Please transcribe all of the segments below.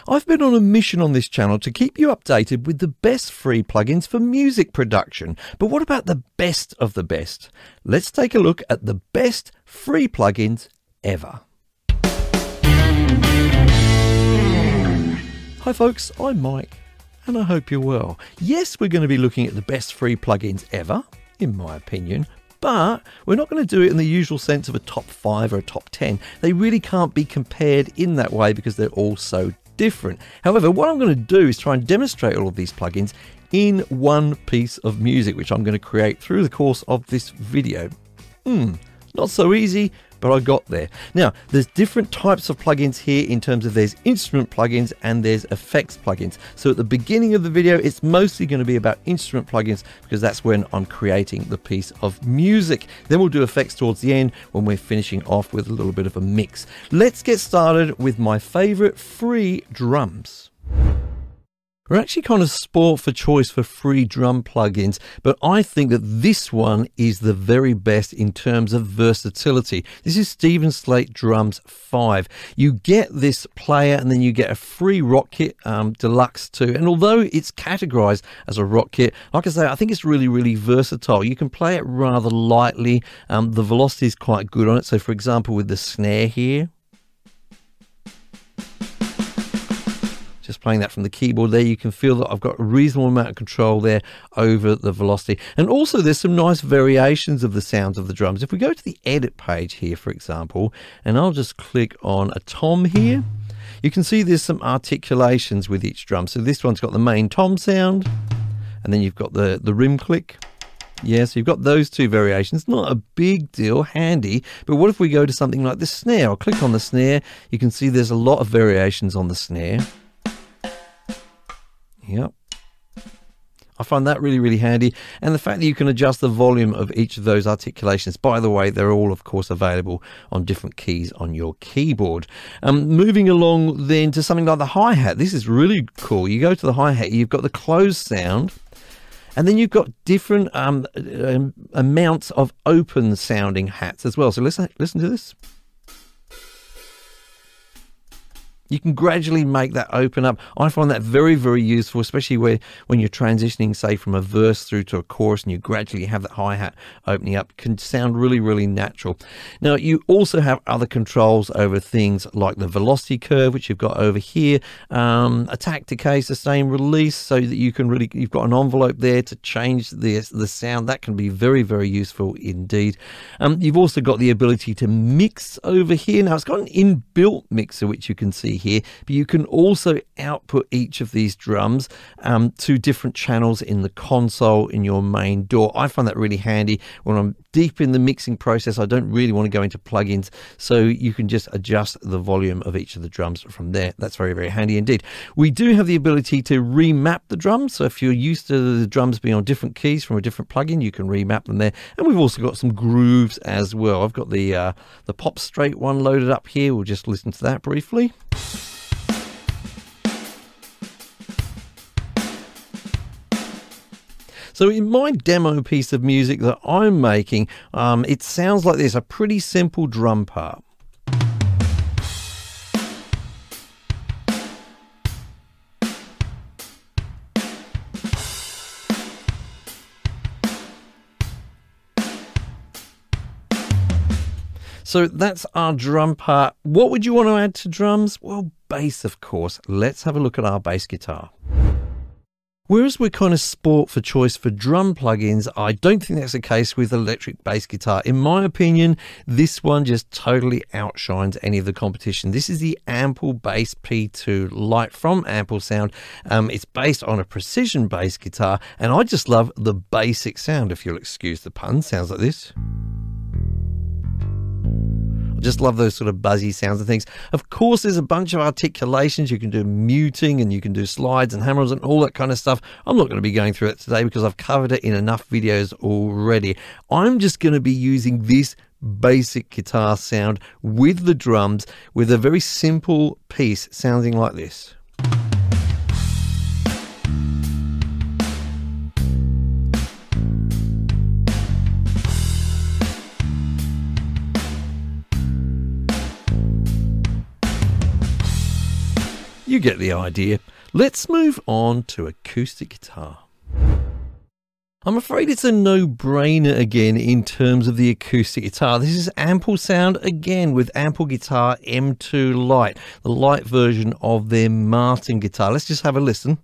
I've been on a mission on this channel to keep you updated with the best free plugins for music production. But what about the best of the best? Let's take a look at the best free plugins ever. Hi folks, I'm Mike, and I hope you're well. Yes, we're going to be looking at the best free plugins ever, in my opinion. But we're not going to do it in the usual sense of a top 5 or a top 10. They really can't be compared in that way because they're all so different. However, what I'm going to do is try and demonstrate all of these plugins in one piece of music, which I'm going to create through the course of this video. Not so easy, but I got there. Now, there's different types of plugins here in terms of there's instrument plugins and there's effects plugins. So at the beginning of the video, it's mostly going to be about instrument plugins because that's when I'm creating the piece of music. Then we'll do effects towards the end when we're finishing off with a little bit of a mix. Let's get started with my favorite free drums. We're actually kind of spoilt for choice for free drum plugins, but I think that this one is the very best in terms of versatility. This is Steven Slate Drums 5. You get this player and then you get a free rock kit deluxe too. And although it's categorized as a rock kit, like I say, I think it's really, really versatile. You can play it rather lightly. The velocity is quite good on it. So for example, with the snare here, just playing that from the keyboard there, you can feel that I've got a reasonable amount of control there over the velocity. And also there's some nice variations of the sounds of the drums. If we go to the edit page here, for example, and I'll just click on a tom here, you can see there's some articulations with each drum. So this one's got the main tom sound, and then you've got the rim click. Yeah, so you've got those two variations. Not a big deal, handy. But what if we go to something like the snare? I'll click on the snare. You can see there's a lot of variations on the snare. Yep. I find that really, really handy. And the fact that you can adjust the volume of each of those articulations. By the way, they're all, of course, available on different keys on your keyboard. Moving along then to something like the hi-hat. This is really cool. You go to the hi-hat, you've got the closed sound. And then you've got different amounts of open sounding hats as well. So listen to this. You can gradually make that open up. I find that very, very useful, especially when you're transitioning, say, from a verse through to a chorus and you gradually have that hi-hat opening up. It can sound really, really natural. Now, you also have other controls over things like the velocity curve, which you've got over here, attack, decay, sustain, release, so that you can really, you've got an envelope there to change the sound. That can be very, very useful indeed. You've also got the ability to mix over here. Now, it's got an inbuilt mixer, which you can see here, but you can also output each of these drums to different channels in the console in your main DAW. I find that really handy when I'm deep in the mixing process. I don't really want to go into plugins, so you can just adjust the volume of each of the drums from there. That's very, very handy indeed. We do have the ability to remap the drums, so if you're used to the drums being on different keys from a different plugin, you can remap them there. And we've also got some grooves as well. I've got the pop straight one loaded up here. We'll just listen to that briefly. So in my demo piece of music that I'm making, it sounds like this, a pretty simple drum part. So that's our drum part. What would you want to add to drums? Well, bass, of course. Let's have a look at our bass guitar. Whereas we're kind of spoilt for choice for drum plugins, I don't think that's the case with electric bass guitar. In my opinion, this one just totally outshines any of the competition. This is the Ample Bass P2 Lite from Amplesound. It's based on a precision bass guitar, and I just love the basic sound, if you'll excuse the pun. Sounds like this. Just love those sort of buzzy sounds and things. Of course, there's a bunch of articulations. You can do muting and you can do slides and hammers and all that kind of stuff. I'm not going to be going through it today because I've covered it in enough videos already. I'm just going to be using this basic guitar sound with the drums with a very simple piece sounding like this. You get the idea. Let's move on to acoustic guitar. I'm afraid it's a no-brainer again in terms of the acoustic guitar. This is Ample Sound again with Ample Guitar M2 Lite, the light version of their Martin guitar. Let's just have a listen.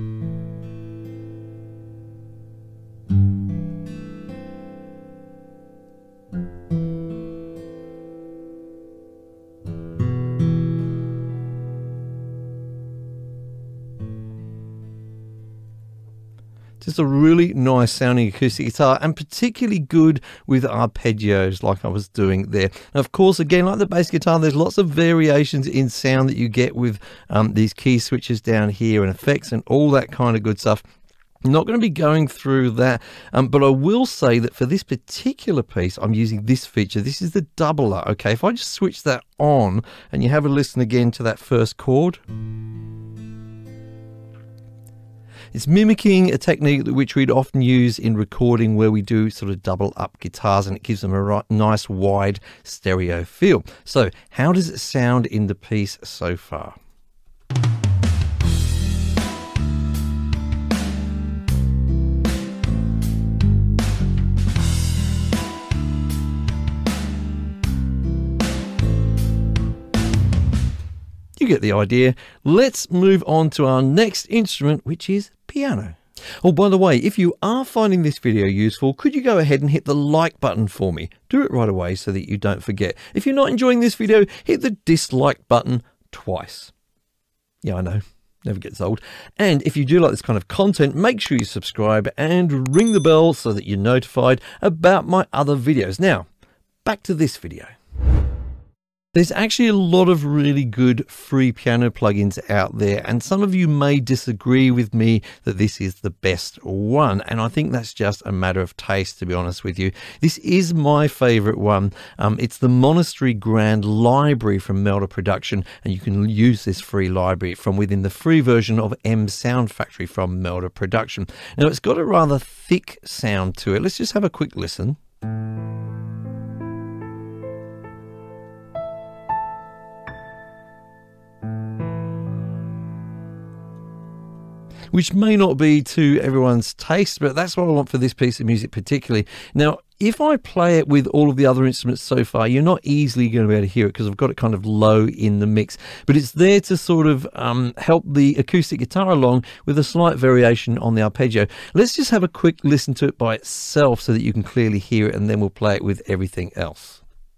Just a really nice sounding acoustic guitar, and particularly good with arpeggios like I was doing there. Now, of course, again, like the bass guitar, there's lots of variations in sound that you get with these key switches down here and effects and all that kind of good stuff. I'm not going to be going through that, but I will say that for this particular piece, I'm using this feature. This is the doubler, okay? If I just switch that on and you have a listen again to that first chord. It's mimicking a technique which we'd often use in recording where we do sort of double up guitars, and it gives them a nice wide stereo feel. So how does it sound in the piece so far? You get the idea. Let's move on to our next instrument, which is piano. Oh, by the way, if you are finding this video useful, could you go ahead and hit the like button for me? Do it right away so that you don't forget. If you're not enjoying this video, hit the dislike button twice. Yeah, I know. Never gets old. And if you do like this kind of content, make sure you subscribe and ring the bell so that you're notified about my other videos. Now, back to this video. There's actually a lot of really good free piano plugins out there, and some of you may disagree with me that this is the best one, and I think that's just a matter of taste, to be honest with you. This is my favorite one. It's the Monastery Grand Library from Melda Production, and you can use this free library from within the free version of M Sound Factory from Melda Production. Now, it's got a rather thick sound to it. Let's just have a quick listen. Which may not be to everyone's taste, but that's what I want for this piece of music particularly. Now, if I play it with all of the other instruments so far, you're not easily going to be able to hear it because I've got it kind of low in the mix. But it's there to sort of help the acoustic guitar along with a slight variation on the arpeggio. Let's just have a quick listen to it by itself so that you can clearly hear it, and then we'll play it with everything else.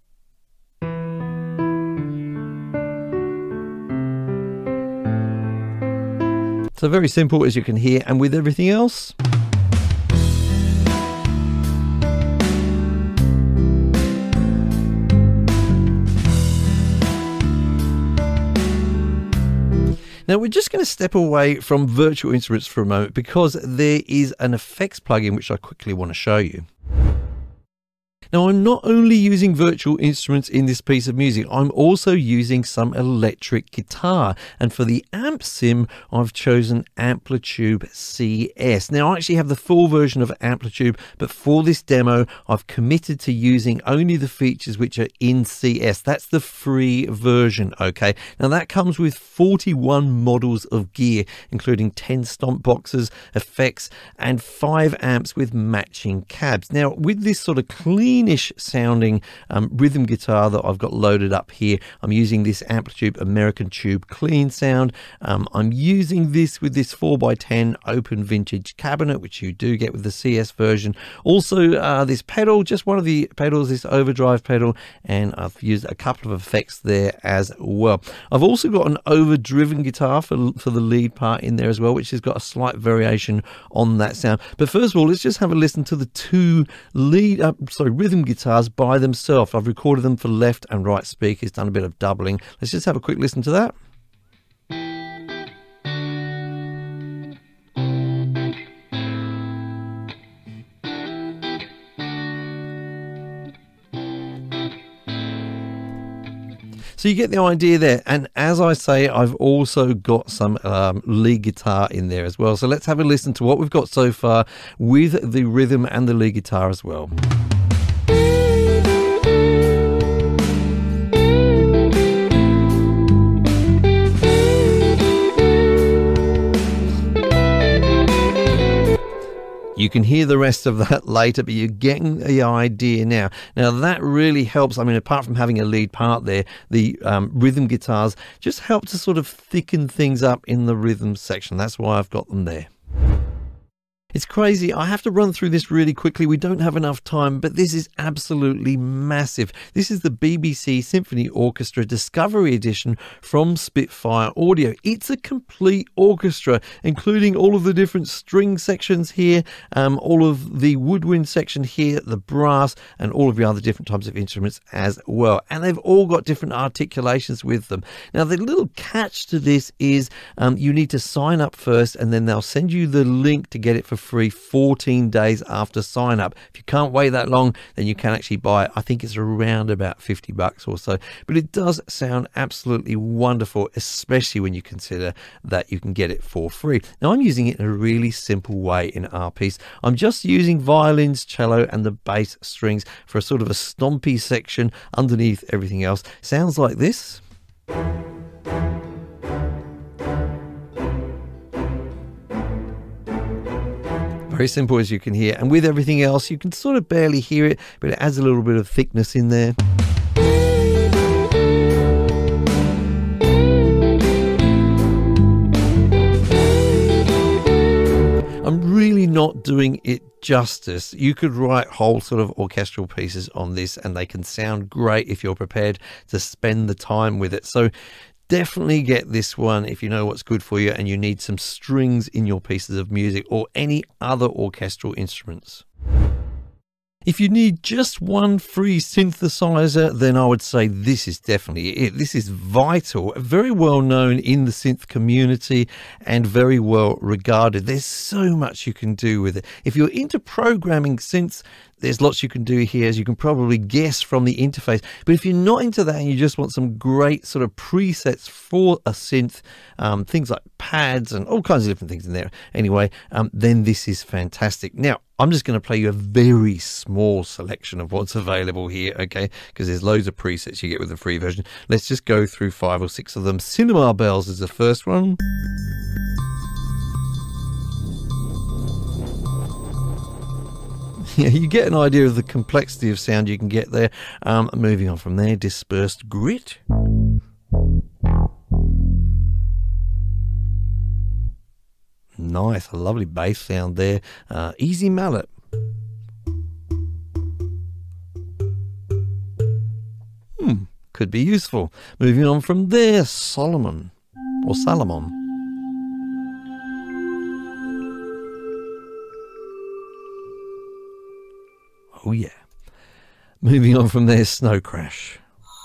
So very simple, as you can hear, and with everything else. Now we're just going to step away from virtual instruments for a moment because there is an effects plugin which I quickly want to show you. Now, I'm not only using virtual instruments in this piece of music, I'm also using some electric guitar. And for the amp sim, I've chosen Amplitube CS. Now, I actually have the full version of Amplitube, but for this demo, I've committed to using only the features which are in CS. That's the free version, okay? Now, that comes with 41 models of gear, including 10 stomp boxes, effects, and 5 amps with matching cabs. Now, with this sort of cleanish sounding rhythm guitar that I've got loaded up here, I'm using this Amplitube American Tube Clean Sound. I'm using this with this 4x10 open vintage cabinet, which you do get with the CS version. Also, this pedal, just one of the pedals, this overdrive pedal, and I've used a couple of effects there as well. I've also got an overdriven guitar for the lead part in there as well, which has got a slight variation on that sound. But first of all, let's just have a listen to the two rhythm guitars by themselves. I've recorded them for left and right speakers, done a bit of doubling. Let's just have a quick listen to that. So you get the idea there. And as I say, I've also got some lead guitar in there as well. So let's have a listen to what we've got so far with the rhythm and the lead guitar as well. You can hear the rest of that later, but you're getting the idea now. Now, that really helps. I mean, apart from having a lead part there, the rhythm guitars just help to sort of thicken things up in the rhythm section. That's why I've got them there. It's crazy. I have to run through this really quickly. We don't have enough time, but this is absolutely massive. This is the BBC Symphony Orchestra Discovery Edition from Spitfire Audio. It's a complete orchestra, including all of the different string sections here, all of the woodwind section here, the brass, and all of the other different types of instruments as well. And they've all got different articulations with them. Now, the little catch to this is you need to sign up first, and then they'll send you the link to get it for free 14 days after sign up. If you can't wait that long, then you can actually buy it. I think it's around about $50 or so, but it does sound absolutely wonderful, especially when you consider that you can get it for free. Now, I'm using it in a really simple way in our piece. I'm just using violins, cello, and the bass strings for a sort of a stompy section underneath everything else. Sounds like this. Very simple, as you can hear, and with everything else you can sort of barely hear it, but it adds a little bit of thickness in there. I'm really not doing it justice. You could write whole sort of orchestral pieces on this and they can sound great if you're prepared to spend the time with it. So definitely get this one if you know what's good for you and you need some strings in your pieces of music or any other orchestral instruments. If you need just one free synthesizer, then I would say this is definitely it. This is vital, very well known in the synth community and very well regarded. There's so much you can do with it. If you're into programming synths, there's lots you can do here, as you can probably guess from the interface. But if you're not into that and you just want some great sort of presets for a synth, things like pads and all kinds of different things in there anyway, then this is fantastic. Now, I'm just going to play you a very small selection of what's available here, okay? Because there's loads of presets you get with the free version. Let's just go through 5 or 6 of them. Cinema Bells is the first one. Yeah, you get an idea of the complexity of sound you can get there. Moving on from there, Dispersed Grit. Nice, a lovely bass sound there. Easy Mallet. Could be useful. Moving on from there, Solomon or Salomon. Oh yeah. Moving on from there, Snow Crash.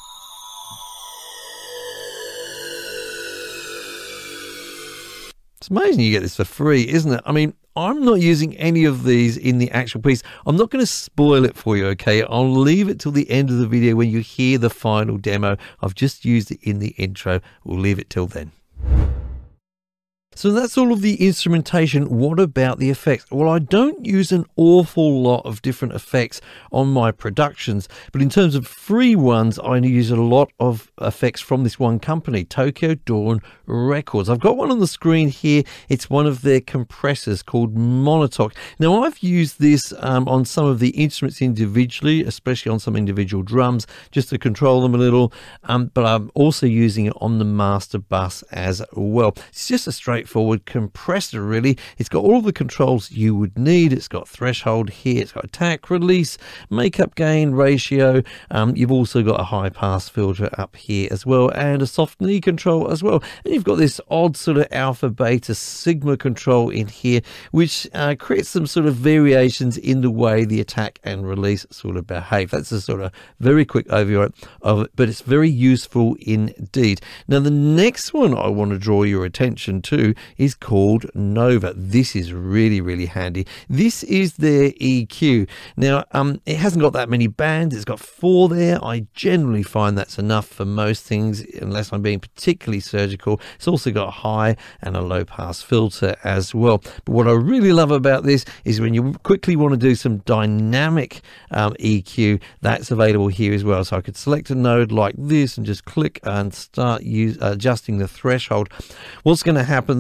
It's amazing you get this for free, isn't it? I mean, I'm not using any of these in the actual piece. I'm not going to spoil it for you, okay? I'll leave it till the end of the video when you hear the final demo. I've just used it in the intro. We'll leave it till then. So that's all of the instrumentation. What about the effects? Well, I don't use an awful lot of different effects on my productions, but in terms of free ones, I use a lot of effects from this one company, Tokyo Dawn Records. I've got one on the screen here. It's one of their compressors called Monotoc. Now, I've used this on some of the instruments individually, especially on some individual drums, just to control them a little, but I'm also using it on the master bus as well. It's just a straightforward compressor, really. It's got all the controls you would need. It's got threshold here, it's got attack, release, makeup, gain, ratio. You've also got a high pass filter up here as well, and a soft knee control as well. And you've got this odd sort of alpha, beta, sigma control in here, which creates some sort of variations in the way the attack and release sort of behave. That's a sort of very quick overview of it, but it's very useful indeed. Now, the next one I want to draw your attention to is called Nova. This is really, really handy. This is their EQ. Now, it hasn't got that many bands. It's got 4 there. I generally find that's enough for most things, unless I'm being particularly surgical. It's also got a high and a low pass filter as well. But what I really love about this is when you quickly want to do some dynamic EQ, that's available here as well. So I could select a node like this and just click and start adjusting the threshold. What's going to happen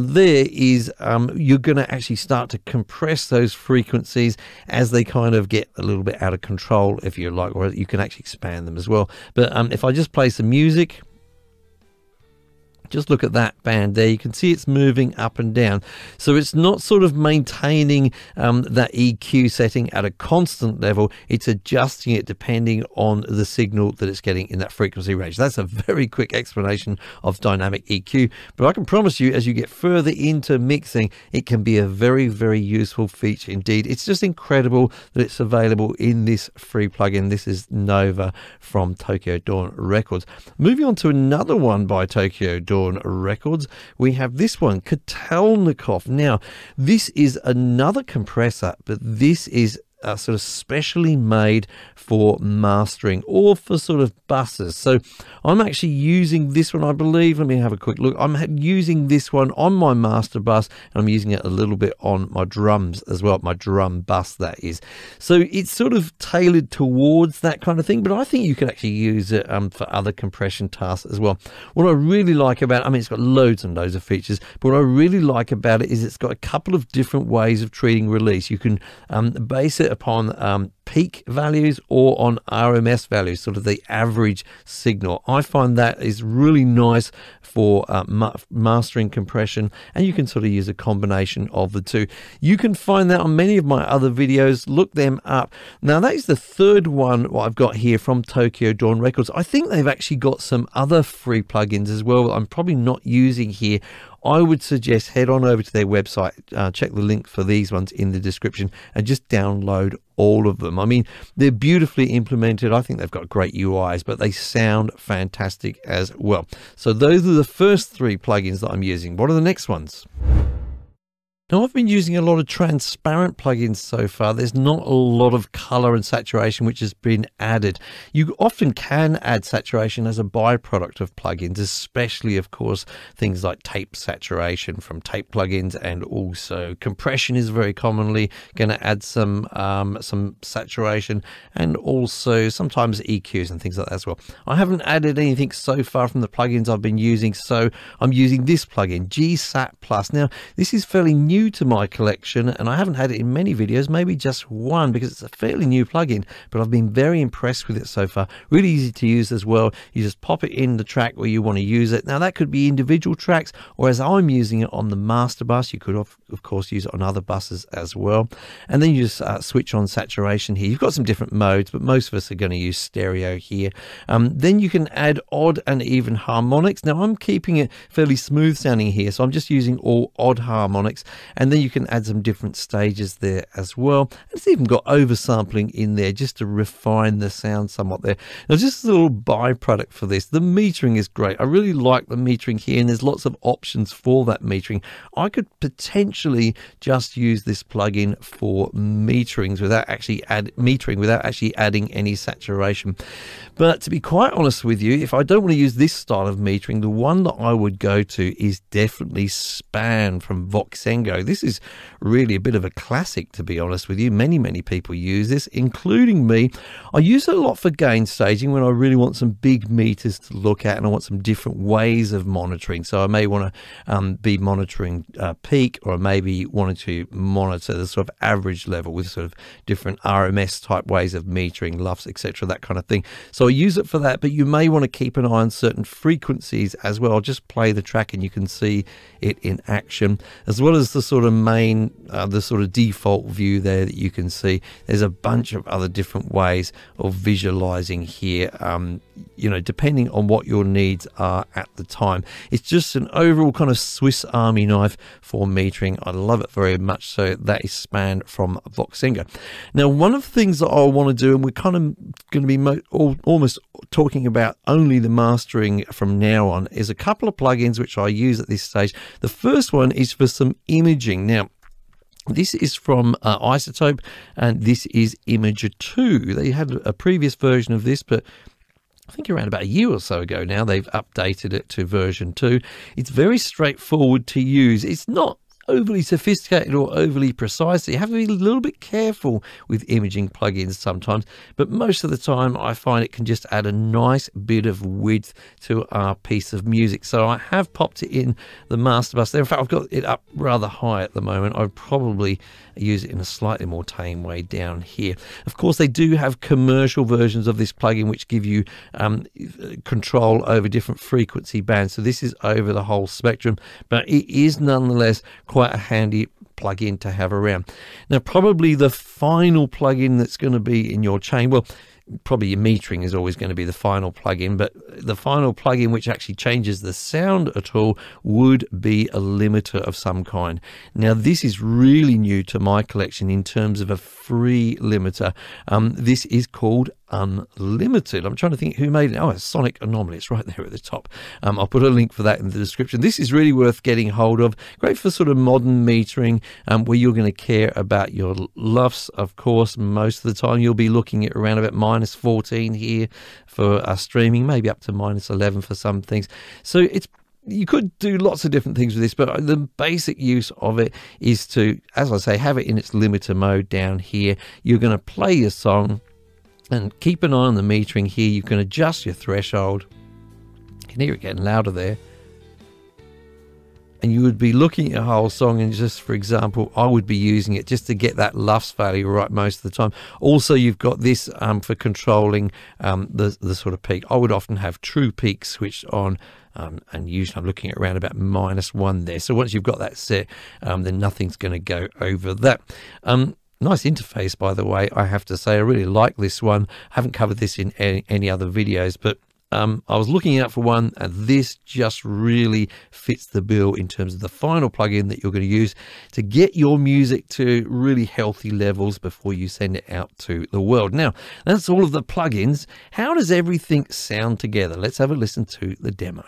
there is you're going to actually start to compress those frequencies as they kind of get a little bit out of control, if you like, or you can actually expand them as well. But if I just play some music, just look at that band there. You can see it's moving up and down. So it's not sort of maintaining that EQ setting at a constant level. It's adjusting it depending on the signal that it's getting in that frequency range. That's a very quick explanation of dynamic EQ. But I can promise you, as you get further into mixing, it can be a very, very useful feature indeed. It's just incredible that it's available in this free plugin. This is Nova from Tokyo Dawn Records. Moving on to another one by Tokyo Dawn Records, we have this one, Kotelnikov. Now, this is another compressor, but this is sort of specially made for mastering or for sort of buses. So I'm actually using this one, I believe. Let me have a quick look. I'm using this one on my master bus, and I'm using it a little bit on my drums as well, my drum bus, that is. So it's sort of tailored towards that kind of thing, but I think you could actually use it for other compression tasks as well. What I really like about it, I mean, it's got loads and loads of features, but what I really like about it is it's got a couple of different ways of treating release. You can base it upon peak values or on RMS values, sort of the average signal. I find that is really nice for mastering compression, and you can sort of use a combination of the two. You can find that on many of my other videos. Look them up. Now, that is the third one I've got here from Tokyo Dawn Records. I think they've actually got some other free plugins as well that I'm probably not using here. I would suggest head on over to their website, check the link for these ones in the description, and just download all of them. I mean, they're beautifully implemented. I think they've got great UIs, but they sound fantastic as well. So those are the first three plugins that I'm using. What are the next ones? Now, I've been using a lot of transparent plugins so far. There's not a lot of color and saturation which has been added. You often can add saturation as a byproduct of plugins, especially, of course, things like tape saturation from tape plugins, and also compression is very commonly going to add some saturation, and also sometimes EQs and things like that as well. I haven't added anything so far from the plugins I've been using, so I'm using this plugin, GSAT Plus. Now, this is fairly new to my collection, and I haven't had it in many videos, maybe just one, because it's a fairly new plugin, but I've been very impressed with it so far. Really easy to use as well. You just pop it in the track where you want to use it. Now, that could be individual tracks, or as I'm using it on the master bus, you could of course use it on other buses as well. And then you just switch on saturation here. You've got some different modes, but most of us are going to use stereo here. Then you can add odd and even harmonics. Now, I'm keeping it fairly smooth sounding here, so I'm just using all odd harmonics. And then you can add some different stages there as well. And it's even got oversampling in there just to refine the sound somewhat there. Now, just a little byproduct for this, the metering is great. I really like the metering here, and there's lots of options for that metering. I could potentially just use this plugin for meterings without actually adding any saturation. But to be quite honest with you, if I don't want to use this style of metering, the one that I would go to is definitely Span from Voxengo. This is really a bit of a classic, to be honest with you. Many people use this, including me. I use it a lot for gain staging when I really want some big meters to look at and I want some different ways of monitoring. So I may want to be monitoring peak, or maybe wanted to monitor the sort of average level with sort of different RMS type ways of metering, LUFS, etc., that kind of thing. So I use it for that, but you may want to keep an eye on certain frequencies as well. Just play the track and you can see it in action, as well as the sort of main, the sort of default view there that you can see. There's a bunch of other different ways of visualizing here, you know, depending on what your needs are at the time. It's just an overall kind of Swiss Army knife for metering. I love it very much. So that is Span from Voxengo. Now, one of the things that I want to do, and we're kind of going to be almost talking about only the mastering from now on, is a couple of plugins which I use at this stage. The first one is for some imaging. Now, this is from iZotope, and this is Imager 2. They had a previous version of this, but I think around about a year or so ago now, they've updated it to version 2. It's very straightforward to use. It's not overly sophisticated or overly precise. So you have to be a little bit careful with imaging plugins sometimes, but most of the time I find it can just add a nice bit of width to our piece of music. So I have popped it in the master bus there. In fact, I've got it up rather high at the moment. I'd probably use it in a slightly more tame way down here. Of course, they do have commercial versions of this plugin which give you control over different frequency bands. So this is over the whole spectrum, but it is nonetheless quite a handy plugin to have around. Now, probably the final plugin that's going to be in your chain, well, probably your metering is always going to be the final plugin, but the final plugin which actually changes the sound at all would be a limiter of some kind. Now, this is really new to my collection in terms of a free limiter. This is called Unlimited. I'm trying to think who made it. Oh, it's Sonic Anomaly. It's right there at the top. I'll put a link for that in the description. This is really worth getting hold of. Great for sort of modern metering, where you're going to care about your LUFS. Of course, most of the time you'll be looking at around about -14 here for streaming, maybe up to -11 for some things. So you could do lots of different things with this, but the basic use of it is to, as I say, have it in its limiter mode down here. You're going to play your song and keep an eye on the metering here. You can adjust your threshold. You can hear it getting louder there. And you would be looking at your whole song, and just for example, I would be using it just to get that LUFS value right most of the time. Also, you've got this for controlling the sort of peak. I would often have true peak switched on, and usually I'm looking at around about -1 there. So once you've got that set, then nothing's going to go over that. Nice interface, by the way, I have to say. I really like this one. I haven't covered this in any other videos, but I was looking out for one, and this just really fits the bill in terms of the final plugin that you're going to use to get your music to really healthy levels before you send it out to the world. Now, that's all of the plugins. How does everything sound together? Let's have a listen to the demo.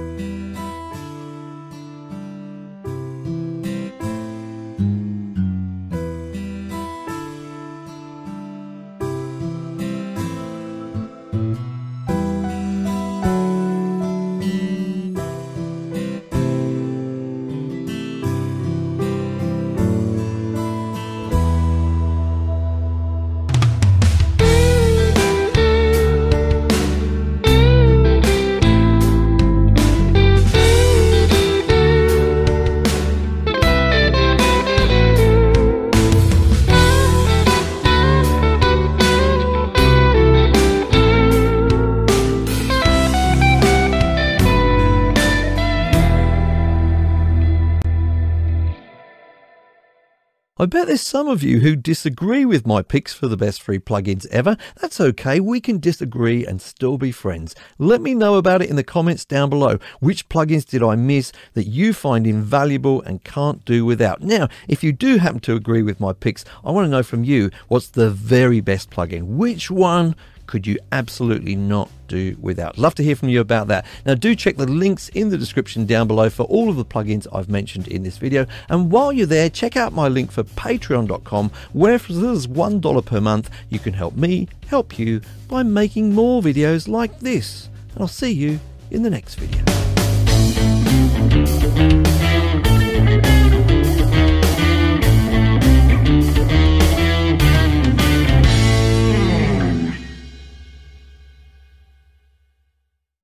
I bet there's some of you who disagree with my picks for the best free plugins ever. That's okay, we can disagree and still be friends. Let me know about it in the comments down below. Which plugins did I miss that you find invaluable and can't do without? Now, if you do happen to agree with my picks, I want to know from you, what's the very best plugin? Which one could you absolutely not do without? Love to hear from you about that. Now, do check the links in the description down below for all of the plugins I've mentioned in this video. And while you're there, check out my link for patreon.com, where for as little as $1 per month, you can help me help you by making more videos like this. And I'll see you in the next video.